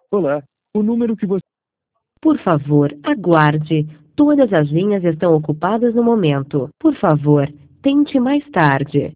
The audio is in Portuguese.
Olá, o número que você... Por favor, aguarde. Todas as linhas estão ocupadas no momento. Por favor, tente mais tarde.